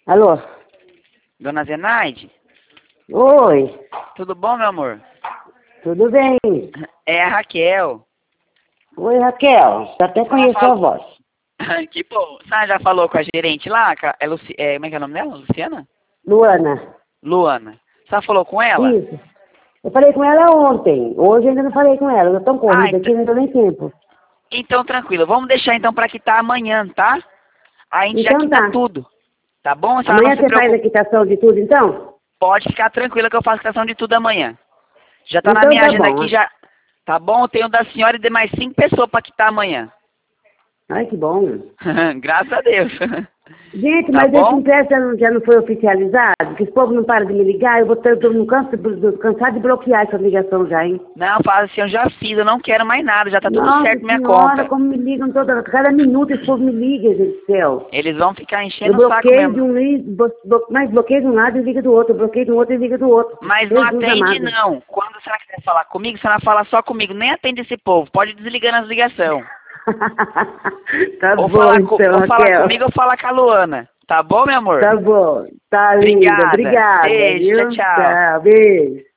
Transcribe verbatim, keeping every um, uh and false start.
Alô? Dona Zenaide? Oi, Tudo bom, meu amor? tudo bem? É a Raquel. Oi, Raquel, já até conheço a fala- voz. Que bom. Você já falou com a gerente lá? ca- É Luci... é, como é que é o nome dela? Luciana? Luana, Luana. Você já falou com ela? isso. Eu falei com ela ontem, hoje ainda não falei com ela, eu tô tão corrida Ah, aqui, não deu nem tempo. Então, tranquilo. Vamos deixar então pra quitar amanhã, tá? Aí a gente já Então quita tá. tudo. Tá bom? A senhora Amanhã não se você faz a preocupe. quitação de tudo, então? Pode ficar tranquila que eu faço questão de tudo amanhã. Já tá na Então minha tá agenda bom. aqui, já. Tá bom? Eu tenho da senhora e de mais cinco pessoas pra quitar amanhã. Ai, que bom. Graças a Deus. Gente, Tá mas esse bom? empréstimo já não, já não foi oficializado? Que esse povo não para de me ligar, eu vou ter, eu não canso, de- cansado de bloquear essa ligação já, hein? Não, fala assim, eu já fiz, eu não quero mais nada, já tá tudo Nossa certo na minha senhora, conta. como me ligam toda, cada minuto esse povo me liga, gente do céu. Eles vão ficar Eu enchendo o saco bloqueio de mesmo. um li- blo- blo- mas bloqueio de um lado e liga do outro, eu bloqueio de um outro e liga do outro. Mas não Jesus atende amado. não. Quando a senhora quiser falar comigo, a senhora fala só comigo. Nem atende esse povo. Pode ir desligando as ligações. Tá Ou bom falar, co- então, ou falar Raquel. comigo ou falar com a Luana. Tá bom, meu amor? Tá bom. Tá linda. Obrigada. Obrigada, Beijo, viu? tchau, tchau. Tchau, beijo.